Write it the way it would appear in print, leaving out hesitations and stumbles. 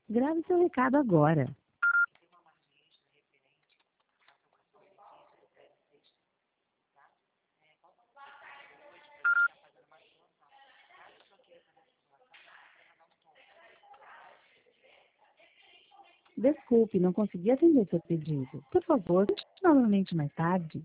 Grave seu recado agora. Desculpe, não consegui atender seu pedido. Por favor, tente novamente mais tarde.